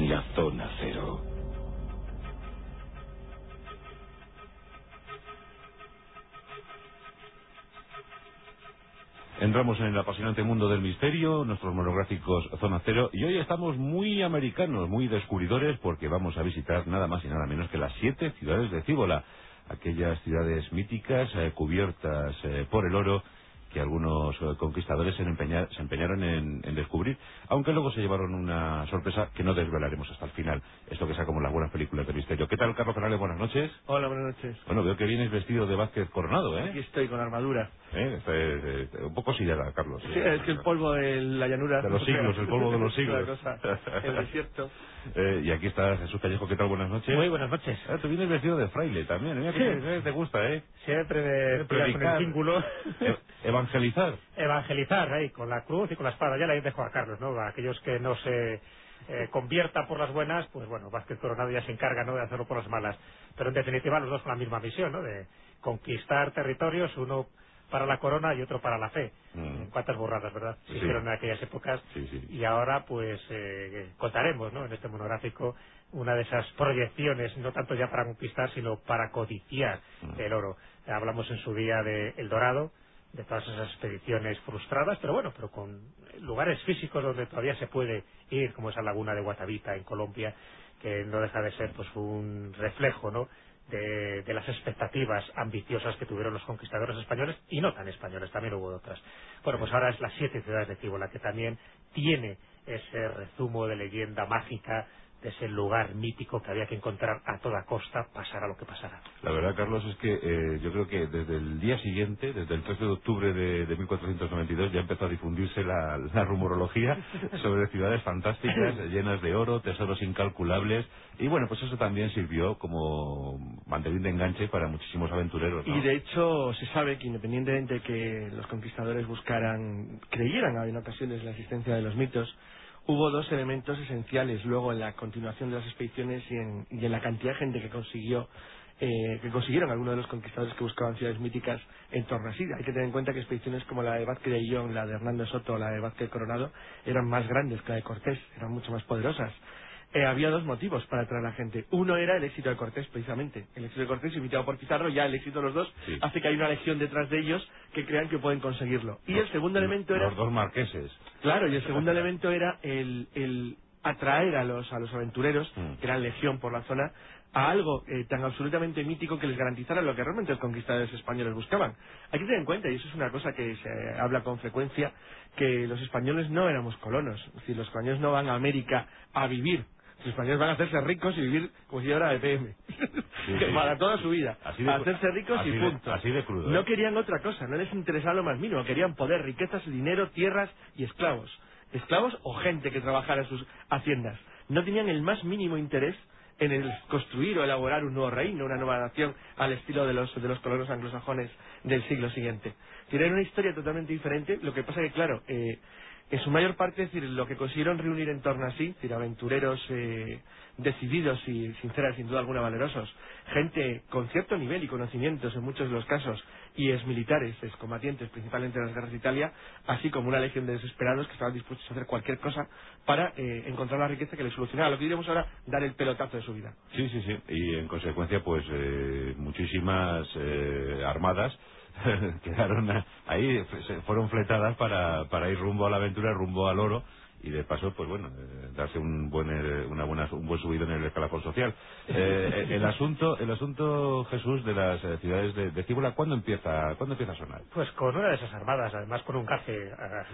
en la zona cero. Entramos en el apasionante mundo del misterio, nuestros monográficos Zona Cero, y hoy estamos muy americanos, muy descubridores, porque vamos a visitar nada más y nada menos que las 7 ciudades de Cíbola, aquellas ciudades míticas cubiertas por el oro que algunos conquistadores se empeñaron en descubrir, aunque luego se llevaron una sorpresa que no desvelaremos hasta el final. Esto que sea como las buenas películas de misterio. ¿Qué tal, Carlos Canales? Buenas noches. Hola, buenas noches. Bueno, veo que vienes vestido de Vázquez Coronado, ¿eh? Aquí estoy con armadura. Un poco sillada, Carlos. Sí, es que el polvo de la llanura... De los siglos, el polvo de los siglos. Cosa, el desierto. Y aquí está Jesús Callejo. ¿Qué tal? Buenas noches. Muy buenas noches. Tú vienes vestido de fraile también, ¿eh? Sí. Te gusta, ¿eh? Siempre de predicar, con el cíngulo. Evangelizar. Evangelizar, ahí, con la cruz y con la espada. Ya la dejo a Carlos, ¿no? A aquellos que no se conviertan por las buenas, pues bueno, Vázquez Coronado ya se encarga, ¿no?, de hacerlo por las malas. Pero en definitiva los dos con la misma misión, ¿no?, de conquistar territorios, uno para la corona y otro para la fe. Cuántas burradas, ¿verdad?, se hicieron en aquellas épocas. Sí. Y ahora pues contaremos, ¿no?, en este monográfico una de esas proyecciones, no tanto ya para conquistar, sino para codiciar el oro. Hablamos en su día de El Dorado, de todas esas expediciones frustradas, pero bueno, pero con lugares físicos donde todavía se puede ir, como esa laguna de Guatavita en Colombia, que no deja de ser pues un reflejo, ¿no?, de las expectativas ambiciosas que tuvieron los conquistadores españoles, y no tan españoles, también hubo otras. Bueno, pues ahora es las 7 ciudades de Cíbola, que también tiene ese rezumo de leyenda mágica, de ese lugar mítico que había que encontrar a toda costa, pasara lo que pasara. La verdad, Carlos, es que yo creo que desde el día siguiente, desde el 13 de octubre de 1492, ya empezó a difundirse la rumorología sobre ciudades fantásticas, llenas de oro, tesoros incalculables, y bueno, pues eso también sirvió como banderín de enganche para muchísimos aventureros, ¿no? Y de hecho se sabe que independientemente de que los conquistadores creyeran en ocasiones en la existencia de los mitos, hubo dos elementos esenciales luego en la continuación de las expediciones y en la cantidad de gente que consiguieron algunos de los conquistadores que buscaban ciudades míticas en torno a sí. Hay que tener en cuenta que expediciones como la de Vázquez de Ayllón, la de Hernando Soto o la de Vázquez Coronado eran más grandes que la de Cortés, eran mucho más poderosas. Había dos motivos para atraer a la gente. Uno era el éxito de Cortés, precisamente. El éxito de Cortés, invitado por Pizarro, ya el éxito de los dos hace que hay una legión detrás de ellos que crean que pueden conseguirlo. Y el segundo elemento era... Los dos marqueses. Claro, y el segundo elemento era el atraer a los aventureros, que eran legión por la zona, a algo tan absolutamente mítico que les garantizara lo que realmente los conquistadores españoles buscaban. Hay que tener en cuenta, y eso es una cosa que se habla con frecuencia, que los españoles no éramos colonos. Es decir, los españoles no van a América a vivir. Los españoles van a hacerse ricos y vivir como si fuera de PM. Para toda su vida. A hacerse ricos y punto. Así de crudo. No querían otra cosa, no les interesaba lo más mínimo. Querían poder, riquezas, dinero, tierras y esclavos. Esclavos o gente que trabajara en sus haciendas. No tenían el más mínimo interés en el construir o elaborar un nuevo reino, una nueva nación al estilo de los colonos anglosajones del siglo siguiente. Tienen una historia totalmente diferente. Lo que pasa que, claro, en su mayor parte, es decir, lo que consiguieron reunir en torno a sí, es decir, aventureros decididos y sinceras, sin duda alguna valerosos, gente con cierto nivel y conocimientos en muchos de los casos, y exmilitares, excombatientes, principalmente en las guerras de Italia, así como una legión de desesperados que estaban dispuestos a hacer cualquier cosa para encontrar la riqueza que les solucionara lo que diríamos ahora, dar el pelotazo de su vida. Sí, y en consecuencia, pues muchísimas armadas quedaron ahí, fueron fletadas para ir rumbo a la aventura, rumbo al oro, y de paso, pues bueno, darse un buen subido en el escalafón social. El asunto, Jesús, de las ciudades de Cíbola, ¿cuándo empieza a sonar? Pues con una de esas armadas, además con un cace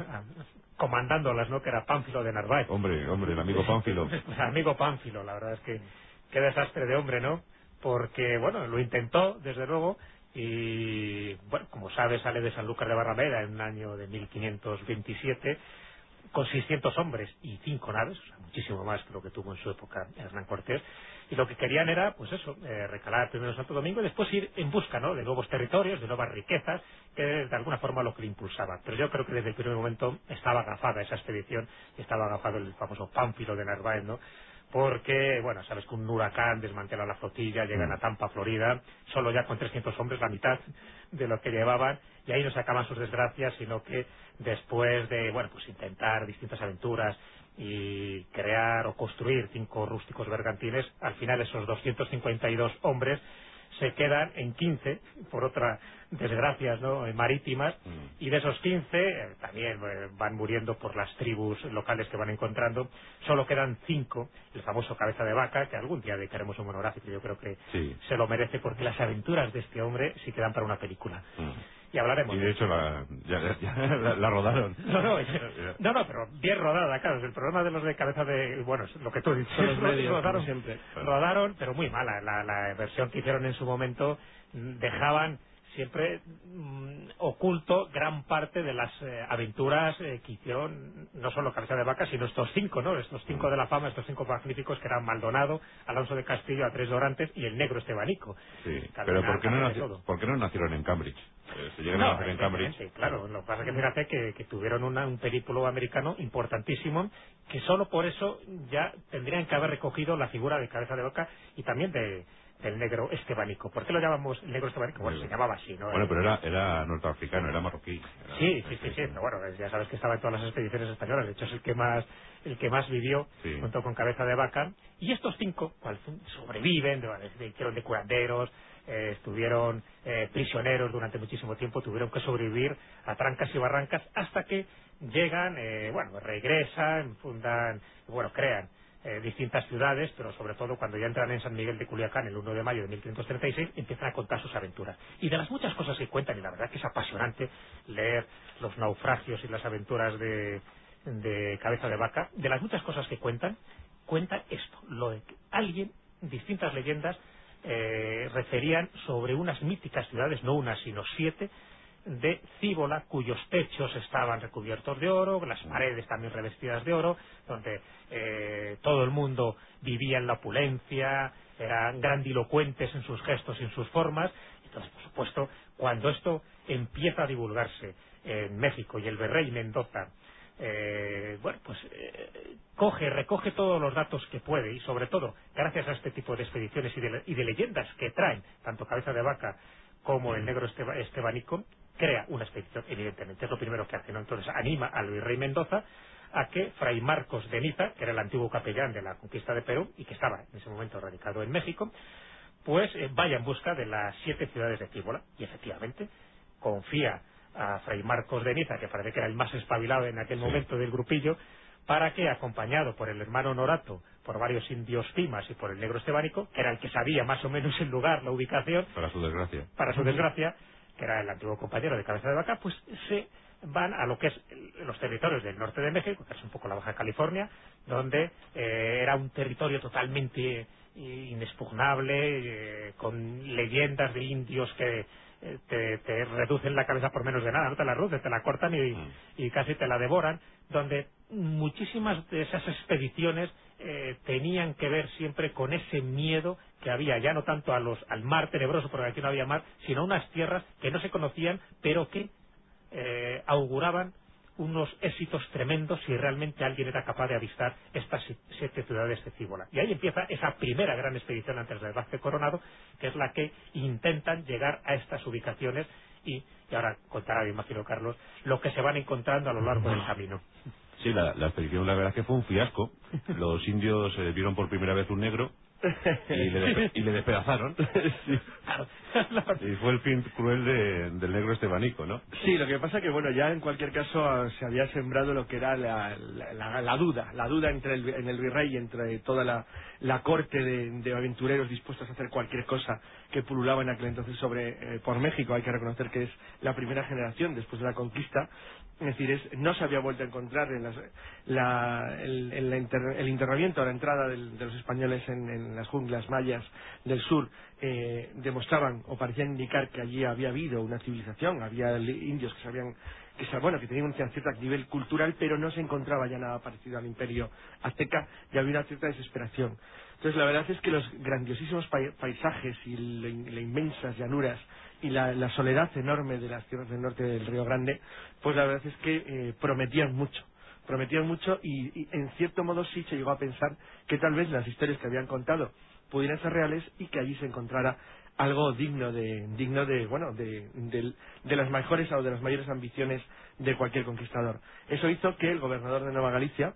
comandándolas, ¿no?, que era Pánfilo de Narváez. Hombre, el amigo Pánfilo. El amigo Pánfilo, la verdad es que qué desastre de hombre, ¿no? Porque, bueno, lo intentó, desde luego, y, bueno, como sabes, sale de Sanlúcar de Barrameda en un año de 1527, con 600 hombres y 5 naves, o sea, muchísimo más que lo que tuvo en su época Hernán Cortés, y lo que querían era, pues eso, recalar primero en Santo Domingo y después ir en busca, ¿no?, de nuevos territorios, de nuevas riquezas, que de alguna forma lo que le impulsaba. Pero yo creo que desde el primer momento estaba agafada esa expedición, y estaba agafado el famoso Pánfilo de Narváez, ¿no?, porque, bueno, sabes que un huracán desmantela la flotilla, llegan a Tampa, Florida, solo ya con 300 hombres, la mitad de lo que llevaban, y ahí no se acaban sus desgracias, sino que después de, bueno, pues intentar distintas aventuras y crear o construir 5 rústicos bergantines, al final esos 252 hombres se quedan en 15 por otras desgracias, ¿no?, marítimas, y de esos 15 también van muriendo por las tribus locales que van encontrando. Solo quedan 5, el famoso Cabeza de Vaca, que algún día dedicaremos un monográfico, yo creo que se lo merece, porque las aventuras de este hombre sí quedan para una película. Y hablaremos. Y de hecho la rodaron. No, pero bien rodada, claro. El problema de los de Cabeza de... Bueno, es lo que tú dices. Los medios, siempre. Rodaron, pero muy mala. La versión que hicieron en su momento dejaban siempre oculto gran parte de las aventuras que hicieron, no solo Cabeza de Vaca, sino estos 5, ¿no? Estos 5 de la fama, estos 5 magníficos, que eran Maldonado, Alonso de Castillo, Andrés Dorantes y el negro Estebanico. Sí, pero ¿por qué no nacieron en Cambridge? Se llegan a nacer en Cambridge. Claro, lo que pasa es que fíjate que tuvieron un periplo americano importantísimo, que solo por eso ya tendrían que haber recogido la figura de Cabeza de Vaca y también del negro Estebanico. ¿Por qué lo llamamos el negro Estebanico? Bueno, se llamaba así, ¿no? Bueno, pero era norteafricano, era marroquí. Sí, pero bueno, ya sabes que estaba en todas las expediciones españolas. De hecho, es el que más vivió, junto con Cabeza de Vaca. Y estos 5 sobreviven, hicieron de curanderos, estuvieron prisioneros durante muchísimo tiempo, tuvieron que sobrevivir a trancas y barrancas hasta que llegan, regresan, fundan, crean distintas ciudades, pero sobre todo cuando ya entran en San Miguel de Culiacán el 1 de mayo de 1536, empiezan a contar sus aventuras. Y de las muchas cosas que cuentan, y la verdad que es apasionante leer los naufragios y las aventuras de Cabeza de Vaca, de las muchas cosas que cuentan esto, lo de que alguien, distintas leyendas, referían sobre unas míticas ciudades, no unas sino 7, de Cíbola, cuyos techos estaban recubiertos de oro, las paredes también revestidas de oro, donde todo el mundo vivía en la opulencia, eran grandilocuentes en sus gestos y en sus formas. Entonces, por supuesto, cuando esto empieza a divulgarse en México y el virrey Mendoza recoge todos los datos que puede, y sobre todo gracias a este tipo de expediciones y de leyendas que traen tanto Cabeza de Vaca como el negro Estebanico, crea una expedición. Evidentemente es lo primero que hace, ¿no? Entonces anima al virrey Mendoza a que Fray Marcos de Niza, que era el antiguo capellán de la conquista de Perú y que estaba en ese momento radicado en México, pues vaya en busca de las 7 ciudades de Cíbola. Y efectivamente confía a Fray Marcos de Niza, que parece que era el más espabilado en aquel momento del grupillo, para que, acompañado por el hermano Norato, por varios indios Cimas y por el negro Estebanico, que era el que sabía más o menos el lugar, la ubicación, para su desgracia, que era el antiguo compañero de Cabeza de Vaca, pues se van a lo que es los territorios del norte de México, que es un poco la Baja California, donde era un territorio totalmente inexpugnable, con leyendas de indios que te reducen la cabeza por menos de nada, no te la reducen, te la cortan y casi te la devoran, donde muchísimas de esas expediciones tenían que ver siempre con ese miedo que había, ya no tanto al mar tenebroso, porque aquí no había mar, sino unas tierras que no se conocían, pero que auguraban unos éxitos tremendos si realmente alguien era capaz de avistar estas 7 ciudades de Cíbola. Y ahí empieza esa primera gran expedición antes del Vázquez Coronado, que es la que intentan llegar a estas ubicaciones y ahora contará, me imagino, Carlos, lo que se van encontrando a lo largo del camino. Sí, la expedición, la verdad, que fue un fiasco. Los indios vieron por primera vez un negro y le despedazaron. Sí. Y fue el fin cruel del negro Estebanico, ¿no? Sí, lo que pasa que, bueno, ya en cualquier caso se había sembrado lo que era la duda en el virrey y entre toda la corte de aventureros dispuestos a hacer cualquier cosa que pululaba en aquel entonces por México. Hay que reconocer que es la primera generación después de la conquista. Es decir, no se había vuelto a encontrar el internamiento a la entrada de los españoles en las junglas mayas del sur, demostraban o parecían indicar que allí había habido una civilización, había indios que tenían un cierto nivel cultural, pero no se encontraba ya nada parecido al imperio azteca y había una cierta desesperación. Entonces la verdad es que los grandiosísimos paisajes y las inmensas llanuras y la soledad enorme de las tierras del norte del Río Grande, pues la verdad es que prometían mucho prometían mucho y en cierto modo sí se llegó a pensar que tal vez las historias que habían contado pudieran ser reales y que allí se encontrara algo digno de las mejores o de las mayores ambiciones de cualquier conquistador. Eso hizo que el gobernador de Nueva Galicia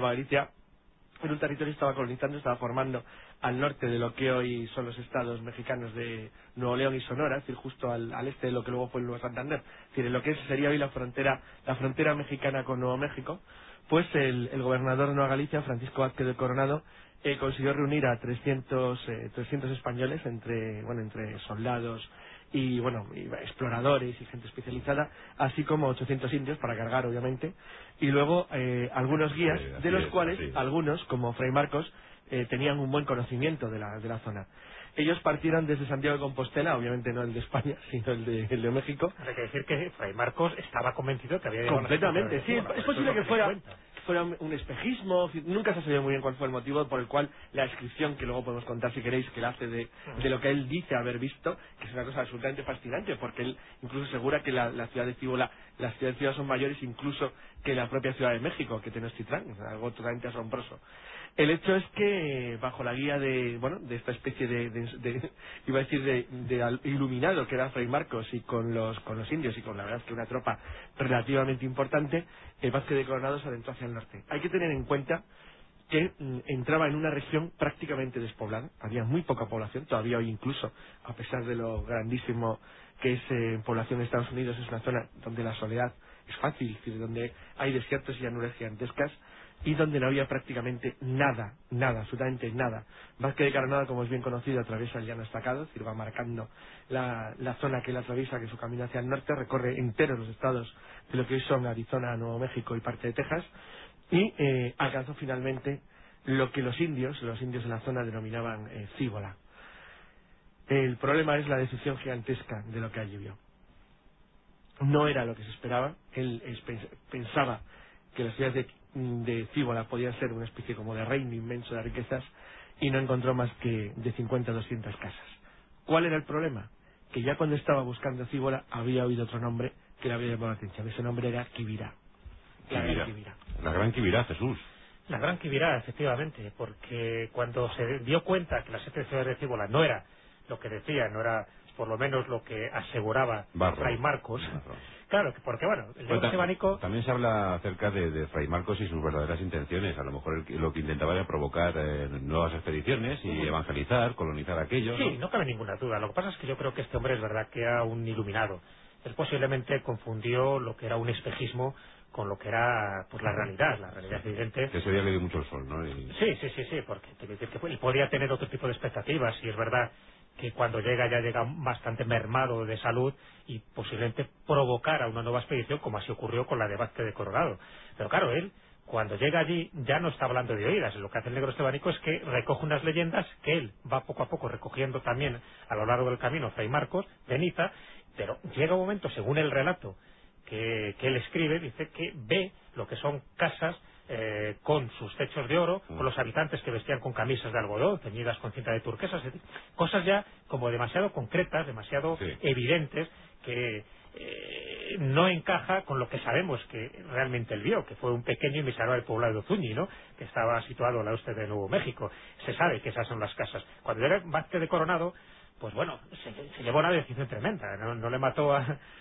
en un territorio estaba colonizando, estaba formando al norte de lo que hoy son los estados mexicanos de Nuevo León y Sonora, es decir, justo al este de lo que luego fue el Nuevo Santander, es decir, en lo que sería hoy la frontera mexicana con Nuevo México. Pues el gobernador de Nueva Galicia, Francisco Vázquez de Coronado, consiguió reunir a 300 españoles entre soldados y exploradores y gente especializada, así como 800 indios para cargar, obviamente, y luego algunos guías, de los cuales algunos, como Fray Marcos, tenían un buen conocimiento de la zona. Ellos partieron desde Santiago de Compostela, obviamente no el de España, sino el de México. Hay que decir que Fray Marcos estaba convencido que había llegado completamente, sí, es posible que fuera un espejismo, nunca se ha sabido muy bien cuál fue el motivo por el cual la descripción, que luego podemos contar si queréis, que él hace de lo que él dice haber visto, que es una cosa absolutamente fascinante, porque él incluso asegura que la ciudad de Cíbola, las ciudades de Cíbola son mayores incluso que la propia Ciudad de México, que Tenochtitlán, es algo totalmente asombroso. El hecho es que bajo la guía de esta especie de iluminado que era Fray Marcos, y con los indios, y con la verdad es que una tropa relativamente importante, Vázquez de Coronado se adentró hacia el norte. Hay que tener en cuenta que entraba en una región prácticamente despoblada, había muy poca población, todavía hoy incluso, a pesar de lo grandísimo que es población de Estados Unidos, es una zona donde la soledad es fácil, es decir, donde hay desiertos y llanuras gigantescas, y donde no había prácticamente nada, absolutamente nada. Vázquez de Coronado, como es bien conocido, atraviesa el llano estacado, es decir, va marcando la zona que él atraviesa, que es su camino hacia el norte, recorre enteros los estados de lo que hoy son Arizona, Nuevo México y parte de Texas, y alcanzó finalmente lo que los indios de la zona denominaban Cíbola. El problema es la decepción gigantesca de lo que allí vio. No era lo que se esperaba. Él pensaba que las ciudades de Cíbola podían ser una especie como de reino inmenso de riquezas, y no encontró más que de 50 a 200 casas. ¿Cuál era el problema? Que ya cuando estaba buscando Cíbola había oído otro nombre que le había llamado la atención. Ese nombre era Quibirá. La gran Quibirá, Jesús. La gran Quibirá, efectivamente, porque cuando se dio cuenta que las 7 ciudades de Cíbola no era lo que decía, no era por lo menos lo que aseguraba Fray Marcos. Claro, porque el negro estebánico... También se habla acerca de Fray Marcos y sus verdaderas intenciones. A lo mejor lo que intentaba era provocar nuevas expediciones y evangelizar, colonizar aquello. Sí, no cabe ninguna duda. Lo que pasa es que yo creo que este hombre es verdad que era un iluminado. Él posiblemente confundió lo que era un espejismo con lo que era la realidad evidente. Que ese día le dio mucho el sol, ¿no? Sí, porque él podía tener otro tipo de expectativas, y es verdad que cuando llega bastante mermado de salud, y posiblemente provocara una nueva expedición, como así ocurrió con la de Vázquez de Coronado. Pero claro, él cuando llega allí ya no está hablando de oídas. Lo que hace el negro estebánico es que recoge unas leyendas que él va poco a poco recogiendo también a lo largo del camino Fray Marcos de Niza, pero llega un momento, según el relato que él escribe, dice que ve lo que son casas con sus techos de oro, con los habitantes que vestían con camisas de algodón ceñidas con cinta de turquesa, es decir, cosas ya como demasiado concretas, demasiado evidentes, que no encaja con lo que sabemos que realmente él vio, que fue un pequeño y miserable poblado de Ozuñi, ¿no?, que estaba situado al oeste de Nuevo México. Se sabe que esas son las casas. Cuando era Vázquez de Coronado, pues se llevó una decisión tremenda, no le mató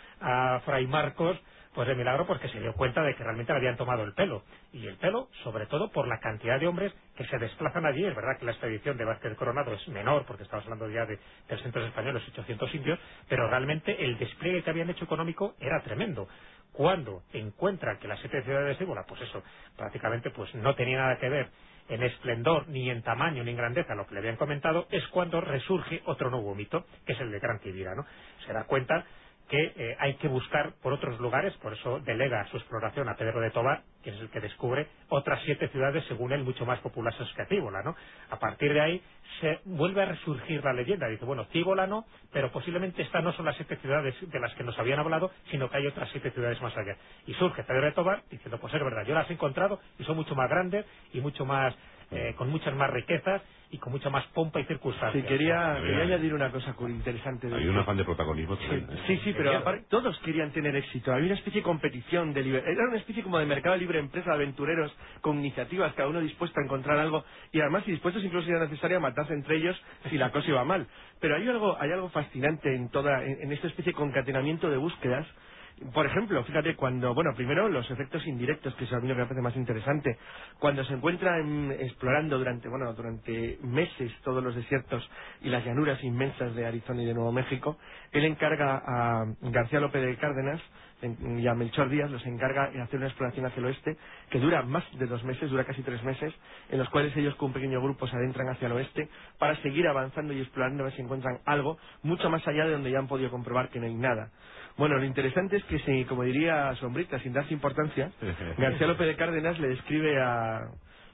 a Fray Marcos pues de milagro, porque se dio cuenta de que realmente le habían tomado el pelo, y el pelo sobre todo por la cantidad de hombres que se desplazan allí. Es verdad que la expedición de Vázquez de Coronado es menor, porque estamos hablando ya de 300 españoles, 800 indios, pero realmente el despliegue que habían hecho económico era tremendo. Cuando encuentran que las 7 ciudades de Cíbola, pues eso, prácticamente no tenía nada que ver en esplendor, ni en tamaño, ni en grandeza, lo que le habían comentado, es cuando resurge otro nuevo mito, que es el de Gran Quibirá, ¿no? Se da cuenta que hay que buscar por otros lugares, por eso delega su exploración a Pedro de Tobar, que es el que descubre otras 7 ciudades, según él, mucho más populosas que Cíbola, ¿no? A partir de ahí se vuelve a resurgir la leyenda. Dice, Cíbola no, pero posiblemente estas no son las 7 ciudades de las que nos habían hablado, sino que hay otras 7 ciudades más allá. Y surge Pedro de Tobar diciendo, pues es verdad, yo las he encontrado y son mucho más grandes y mucho más con muchas más riquezas y con mucha más pompa y circunstancias. Sí, quería añadir una cosa interesante. Hay un afán de protagonismo. Sí, pero aparte, todos querían tener éxito. Había una especie de competición, era una especie como de mercado libre empresa de aventureros con iniciativas, cada uno dispuesto a encontrar algo y además y dispuestos incluso si era necesario a matarse entre ellos si la cosa iba mal. Pero hay algo fascinante en esta especie de concatenamiento de búsquedas. Por ejemplo, fíjate, primero los efectos indirectos, que es a mí lo que me parece más interesante. Cuando se encuentran explorando durante meses todos los desiertos y las llanuras inmensas de Arizona y de Nuevo México, él encarga a García López de Cárdenas y a Melchor Díaz, los encarga de hacer una exploración hacia el oeste que dura más de 2 meses, dura casi 3 meses, en los cuales ellos con un pequeño grupo se adentran hacia el oeste para seguir avanzando y explorando a ver si encuentran algo mucho más allá de donde ya han podido comprobar que no hay nada. Bueno, lo interesante es que, como diría Sombrita, sin darse importancia, García López de Cárdenas le describe a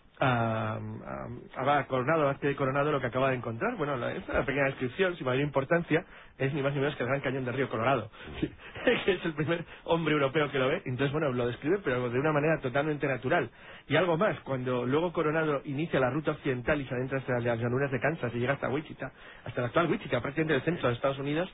Coronado, a Vázquez de Coronado, lo que acaba de encontrar. Bueno, es una pequeña descripción, sin mayor importancia, es ni más ni menos que el Gran Cañón del Río Colorado, que es el primer hombre europeo que lo ve. Entonces, bueno, lo describe, pero de una manera totalmente natural. Y algo más, cuando luego Coronado inicia la ruta occidental y se adentra hasta las llanuras de Kansas y llega hasta Wichita, hasta la actual Wichita, prácticamente el centro de Estados Unidos,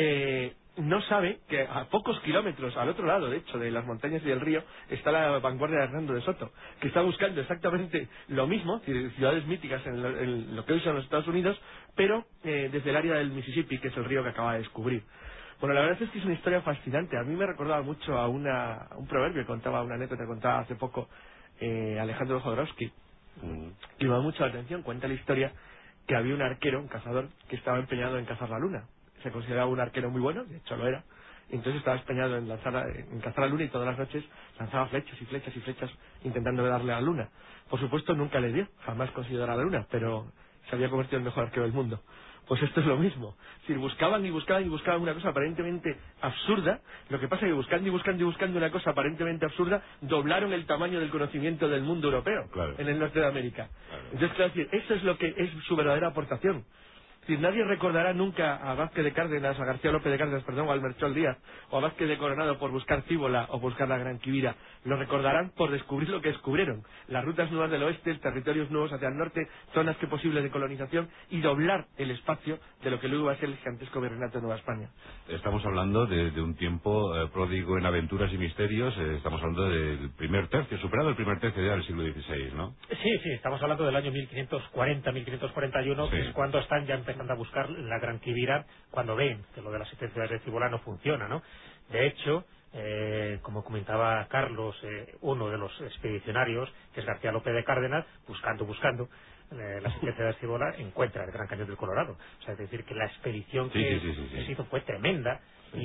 no sabe que a pocos kilómetros al otro lado, de hecho, de las montañas y del río, está la vanguardia de Hernando de Soto, que está buscando exactamente lo mismo, ciudades míticas en lo que hoy son los Estados Unidos, pero desde el área del Mississippi, que es el río que acaba de descubrir. Bueno, la verdad es que es una historia fascinante. A mí me recordaba mucho a un proverbio que contaba, una anécdota que contaba hace poco Alejandro Jodorowsky, que me da mucho la atención. Cuenta la historia que había un arquero, un cazador, que estaba empeñado en cazar la luna. Se consideraba un arquero muy bueno, de hecho lo era, y entonces estaba empeñado en cazar la luna y todas las noches lanzaba flechas y flechas y flechas intentando darle a la luna. Por supuesto nunca le dio, jamás consiguió dar a la luna, pero se había convertido en el mejor arquero del mundo. Pues esto es lo mismo. Es decir, buscaban una cosa aparentemente absurda. Lo que pasa es que buscando una cosa aparentemente absurda, doblaron el tamaño del conocimiento del mundo europeo en el norte de América. Entonces, claro, eso es lo que es su verdadera aportación. Es decir, nadie recordará nunca a Vázquez de Cárdenas, a García López de Cárdenas, o al Melchor Díaz, o a Vázquez de Coronado por buscar Cíbola o buscar la Gran Quivira. Lo recordarán por descubrir lo que descubrieron. Las rutas nuevas del oeste, territorios nuevos hacia el norte, zonas que posibles de colonización y doblar el espacio de lo que luego va a ser el gigantesco virreinato de Nueva España. Estamos hablando de un tiempo pródigo en aventuras y misterios. Estamos hablando del primer tercio, superado el primer tercio ya del siglo XVI, ¿no? Sí, estamos hablando del año 1540, 1541, que es cuando están ya empezando a buscar la Gran Quivira, cuando ven que lo de las 7 ciudades de Cibola no funciona, ¿no? De hecho, como comentaba Carlos, uno de los expedicionarios, que es García López de Cárdenas, buscando las 7 ciudades de Cibola, encuentra el Gran Cañón del Colorado. O sea, es decir, que la expedición que se hizo fue tremenda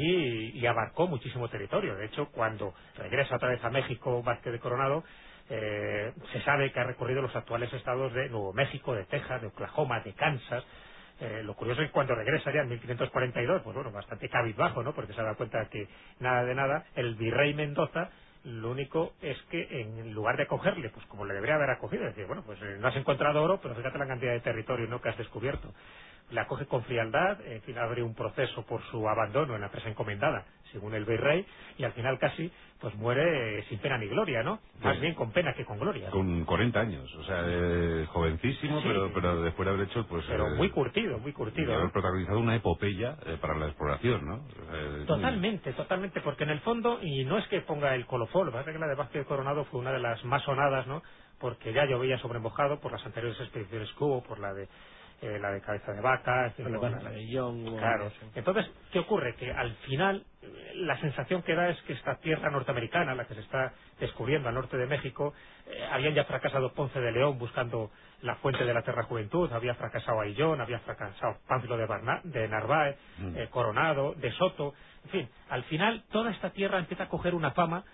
y abarcó muchísimo territorio. De hecho, cuando regresa otra vez a México Vázquez de Coronado, se sabe que ha recorrido los actuales estados de Nuevo México, de Texas, de Oklahoma, de Kansas. Lo curioso es que cuando regresa ya en 1542, pues bueno, bastante cabizbajo, ¿no? Porque se da cuenta que nada de nada, el virrey Mendoza, lo único es que en lugar de acogerle, pues como le debería haber acogido, decir, bueno, pues no has encontrado oro, pero fíjate la cantidad de territorio, ¿no?, que has descubierto. Le acoge con frialdad, en fin, abre un proceso por su abandono en la presa encomendada, según el virrey, y al final casi pues muere sin pena ni gloria, ¿no? Más bien con pena que con gloria. Con 40 años, o sea, jovencísimo, sí, pero después de haber hecho, pues... Pero muy curtido. De haber protagonizado una epopeya para la exploración, ¿no? Totalmente, porque en el fondo, y no es que ponga el colofón, lo que pasa es que la de Vázquez de Coronado fue una de las más sonadas, ¿no? Porque ya llovía sobremojado por las anteriores expediciones que hubo, por la de Cabeza de Vaca, la de Young. Claro. Entonces, ¿qué ocurre? Que al final la sensación que da es que esta tierra norteamericana, la que se está descubriendo al norte de México, habían ya fracasado Ponce de León buscando la fuente de la Terra Juventud, había fracasado Ayllón, había fracasado Pánfilo de Narváez, Coronado, de Soto, en fin, al final toda esta tierra empieza a coger una fama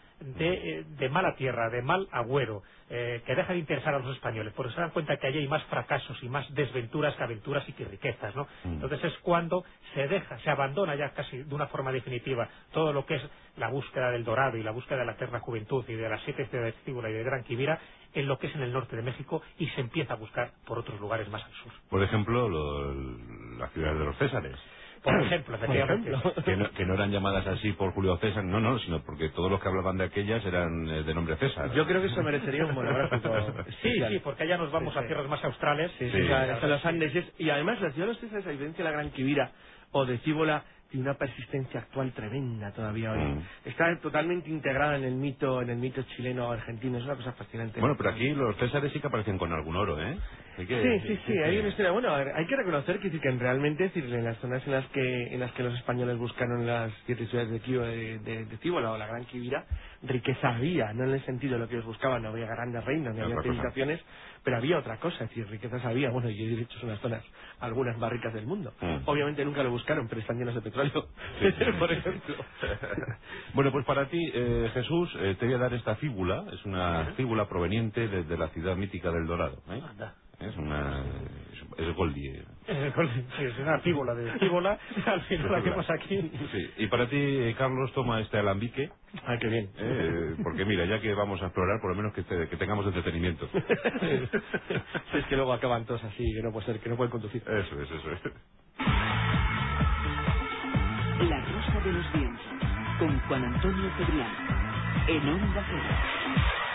de mala tierra, de mal agüero, que deja de interesar a los españoles, porque se dan cuenta que allí hay más fracasos y más desventuras que aventuras y que riquezas, ¿no? Entonces es cuando se abandona ya casi de una forma definitiva todo lo que es la búsqueda del dorado y la búsqueda de la eterna juventud y de las 7 ciudades de Cíbola y de Gran Quivira en lo que es en el norte de México, y se empieza a buscar por otros lugares más al sur. Por ejemplo, la ciudad de los Césares. Por ejemplo, efectivamente. Que no eran llamadas así por Julio César, no, sino porque todos los que hablaban de aquellas eran de nombre César. Yo creo que eso merecería un monográfico. Sí, porque allá nos vamos a tierras más australes. Sí. Hasta los Andes. Y además la ciudad de los Césares, a diferencia de la Gran Quivira o de Cíbola, tiene una persistencia actual tremenda todavía hoy. Está totalmente integrada en el mito chileno o argentino. Es una cosa fascinante. Bueno, pero aquí los Césares sí que aparecen con algún oro, ¿eh? Sí, hay una historia. Bueno, a ver, hay que reconocer que realmente, en las zonas en las que los españoles buscaron las 7 ciudades de Cíbola o la Gran Quivira, riqueza había, no en el sentido de lo que ellos buscaban, no había grandes reinos, no había civilizaciones, pero había otra cosa, es decir, riquezas había. Bueno, y de hecho son las zonas algunas más ricas del mundo. Obviamente nunca lo buscaron, pero están llenas de petróleo, por ejemplo. Bueno, pues para ti, Jesús, te voy a dar esta fíbula. Es una fíbula proveniente desde la ciudad mítica del Dorado, ¿eh? Es Goldie. Es una fíbula de fíbula, al final la hacemos aquí. Sí. Y para ti, Carlos, toma este alambique. Ah, qué bien. Porque mira, ya que vamos a explorar, por lo menos que tengamos entretenimiento. Es que luego acaban todos así, que no puede ser, que no pueden conducir. Eso es. La Rosa de los Vientos, con Juan Antonio Cebrián, en Onda Cero.